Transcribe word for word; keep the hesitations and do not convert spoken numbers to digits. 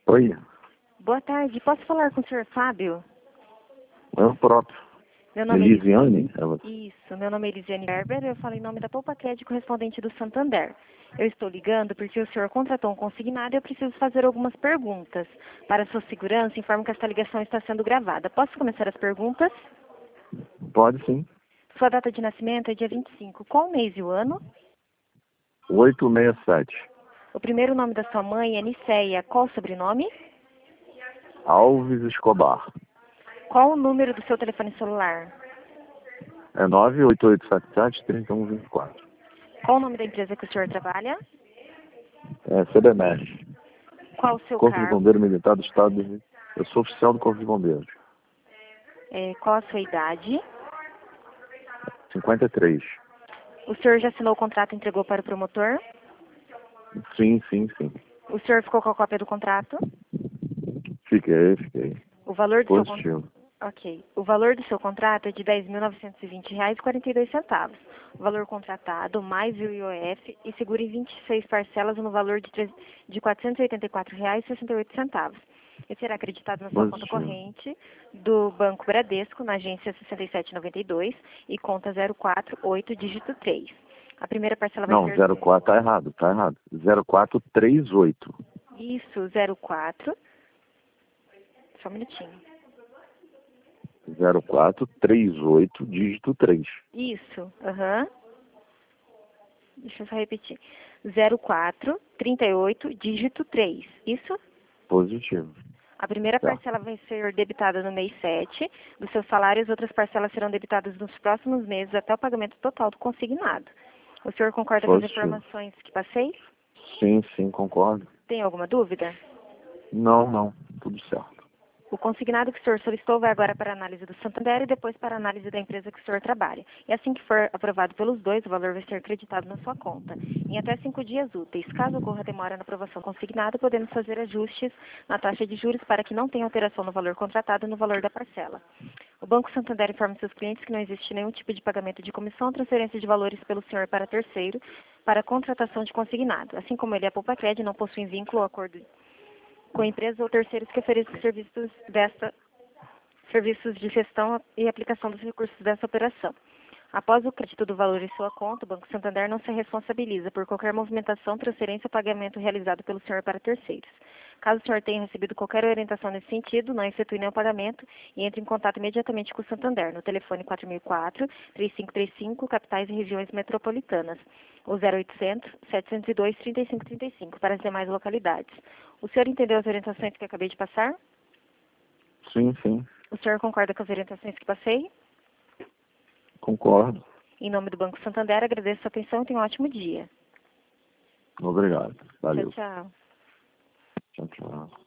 Oi, Boa tarde, posso falar com o senhor Fábio? é o próprio. Meu nome Elisiane? é Ela... Isso, meu nome é Elisiane Berber, eu falo em nome da Poupa Crédito correspondente do Santander. Eu estou ligando porque o senhor contratou um consignado e eu preciso fazer algumas perguntas. Para sua segurança, informo que esta ligação está sendo gravada. Posso começar as perguntas? Pode sim. Sua data de nascimento é dia vinte e cinco. Qual o mês e o ano? oito seis sete. O primeiro nome da sua mãe é Niceia. Qual o sobrenome? Alves Escobar. Qual o número do seu telefone celular? É nove oito oito sete sete, três um dois quatro. Qual o nome da empresa que o senhor trabalha? É C B M R. Qual o seu Corpo de cargo? Bombeiro Militar do Estado do Rio. Eu sou oficial do Corpo de Bombeiros. É, qual a sua idade? cinquenta e três. O senhor já assinou o contrato e entregou para o promotor? Sim, sim, sim. O senhor ficou com a cópia do contrato? Fiquei, fiquei. O valor do seu con- Positivo. Ok. O valor do seu contrato é de dez mil novecentos e vinte reais e quarenta e dois centavos. O valor contratado mais o I O F e seguro em vinte e seis parcelas no valor de, tre- de quatrocentos e oitenta e quatro reais e sessenta e oito centavos. E será acreditado na sua conta Positivo. corrente do Banco Bradesco, na agência sessenta e sete noventa e dois e conta zero quatro oito dígito três. A primeira parcela vai Não, ser... zero quatro tá errado, tá errado. zero quatro três oito. Isso, zero quatro. Só um minutinho. zero quatro três oito, dígito três. Isso, aham. Deixa eu só repetir. zero quatro trinta e oito, dígito três. Isso? Positivo. A primeira Tá. parcela vai ser debitada no mês sete do seu salário, as outras parcelas serão debitadas nos próximos meses até o pagamento total do consignado. O senhor concorda com as Positivo. informações que passei? Sim, sim, concordo. Tem alguma dúvida? Não, não, tudo certo. O consignado que o senhor solicitou vai agora para a análise do Santander e depois para a análise da empresa que o senhor trabalha. E assim que for aprovado pelos dois, o valor vai ser acreditado na sua conta, em até cinco dias úteis. Caso ocorra demora na aprovação consignada, podemos fazer ajustes na taxa de juros para que não tenha alteração no valor contratado e no valor da parcela. O Banco Santander informa seus clientes que não existe nenhum tipo de pagamento de comissão ou transferência de valores pelo senhor para terceiro para a contratação de consignado. Assim como ele, a Poupa Crédito não possui vínculo ou acordo com empresas ou terceiros que ofereçam serviços desta serviços de gestão e aplicação dos recursos dessa operação. Após o crédito do valor em sua conta, o Banco Santander não se responsabiliza por qualquer movimentação, transferência ou pagamento realizado pelo senhor para terceiros. Caso o senhor tenha recebido qualquer orientação nesse sentido, não efetue nenhum pagamento e entre em contato imediatamente com o Santander, no telefone quatro mil e quatro, três cinco três cinco, capitais e regiões metropolitanas, ou zero oitocentos, setecentos e dois, trinta e cinco trinta e cinco, para as demais localidades. O senhor entendeu as orientações que eu acabei de passar? Sim, sim, O senhor concorda com as orientações que passei? concordo. Em nome do Banco Santander, agradeço a sua atenção e tenha um ótimo dia. Obrigado. Tchau, Valeu. tchau. Tchau, tchau.